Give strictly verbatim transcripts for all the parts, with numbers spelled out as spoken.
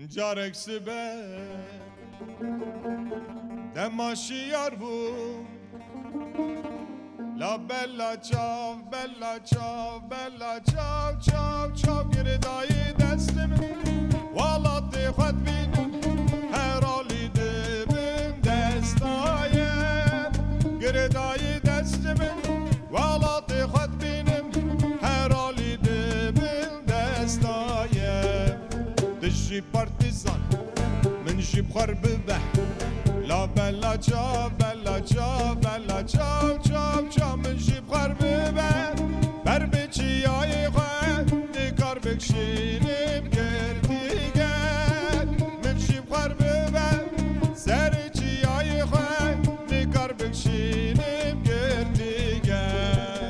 جارك سبه دماشي يربو لا بلا چاو بلا چاو بلا چاو چاو چاو گردای دستم والا تی خود بینم هرالی دبم دستایم گردای دستم والا تی خود بینم هرالی دبم دستایم دشی پارتیزان من جيب خرب به لا بلا چاو بلا چاو بلا چاو چاو چاو من جيب خرب به بر بچی های خود دیکار بکشینیم گردیگر من جيب خرب به سر چی های خود دیکار بکشینیم گردیگر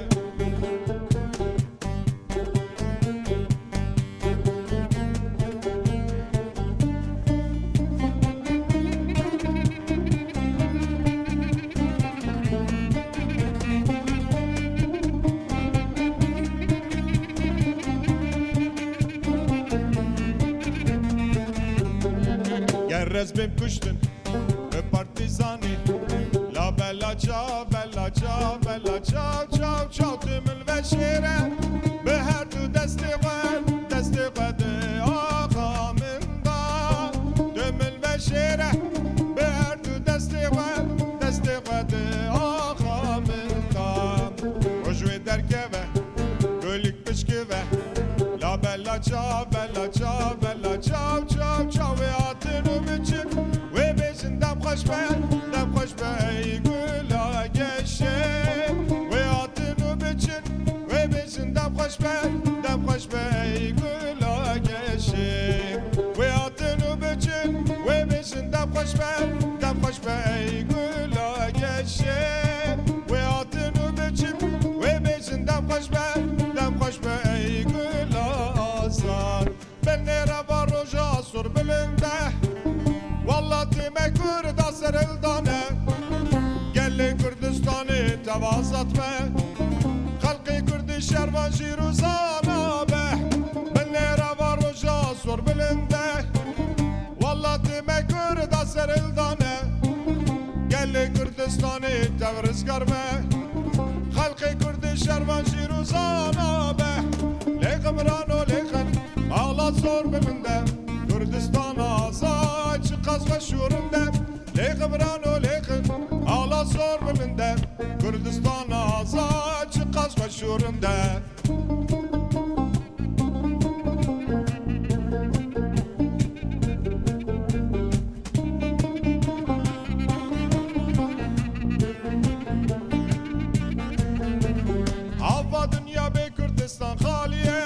رز بیم کشتن به پارتیزانی لا بلا چاو بلا چاو بلا چاو چاو چاو تمل و شیره به هر دو دست قد دست قد آقا من دا تمل و شیره به هر دو دست قد دست قد آقا من دا وجوی درکه و گلیک پشکه و لا بلا چاو بلا چاو بلا چاو چاو چاو آتنو بچن و بیشن دم خوش به دم خوش به ای گلا گشه و آتنو بچن و بیشن دم خوش به دم خوش به ای گلا گشه و آتنو بچن و بیشن دم خوش به دم خوش به ای گلا گشه و آتنو بچن و بیشن دم خوش به دم خوش به ای گلا آزار من نرا با روژا سر بلنده والله تیمه کرد سر الدانه گل کردستانی توازت به خلقی کردی شروان جیروزانا به من نرا با روژا سر بلنده والله تیمه کرد سر الدانه گل کردستانی تورزگر به خلقی کردی شروان جیروزانا به لیقمرانو لیقن ağla zor belinde Kürdistan azad çıkaz ve şurunda Leğimran o leğim ağla zor belinde Kürdistan azad çıkaz ve şurunda Avva dünya be Kürdistan haliye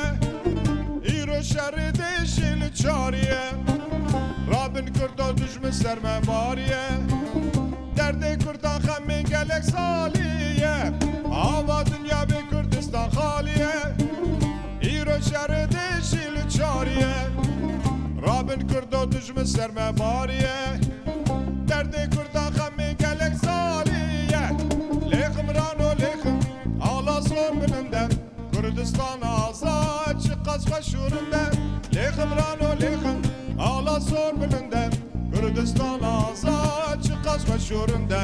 شر دشل چاریه رابن کرد دشمن سرمه باریه درد کردان خمین گلک سالیه آوا دنیا به کردستان خالیه ایرو شر دشل چاریه رابن کرد دشمن سرمه باریه درد کردان خمین گلک سالیه لیخم رانو لیخم آلا سور بلنده Kürdistan azad çıkaz başurunda Leğim rano leğim ağla zor bilinde Kürdistan azad çıkaz başurunda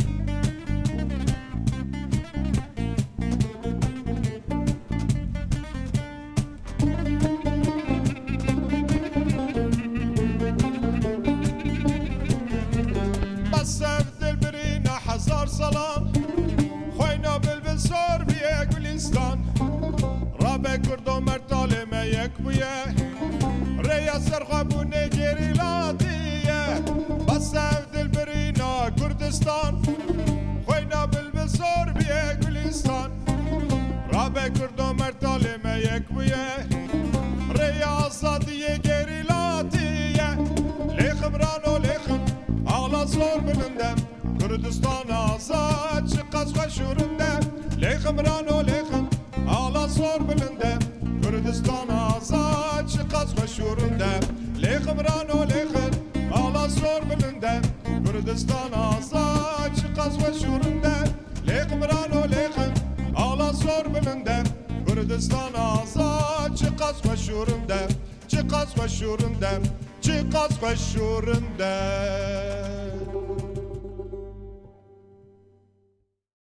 Bas sevdil birine hazar salam Khoyna bilbil zor biye Gülistan Rabe kurdo mertale me yek buye Reya serxabune geri ladiye Bas sevdil birina Kürdistan Khoyna bilbil zor biye Gülistan Rabe kurdo mertale me yek buye Reya azadiye geri ladiye Leğim rano leğim ağla zor bilindem Kürdistan azad çıkaz başurunda Leğim rano leğim ağla zor bilinde Kürdistan azad çıkaz başurunda Leğim rano leğim ağla zor bilinde Kürdistan azad çıkaz başurunda Leğim rano leğim ağla zor bilinde Kürdistan azad çıkaz başurunda çıkaz başurunda چی قاس خوشورنده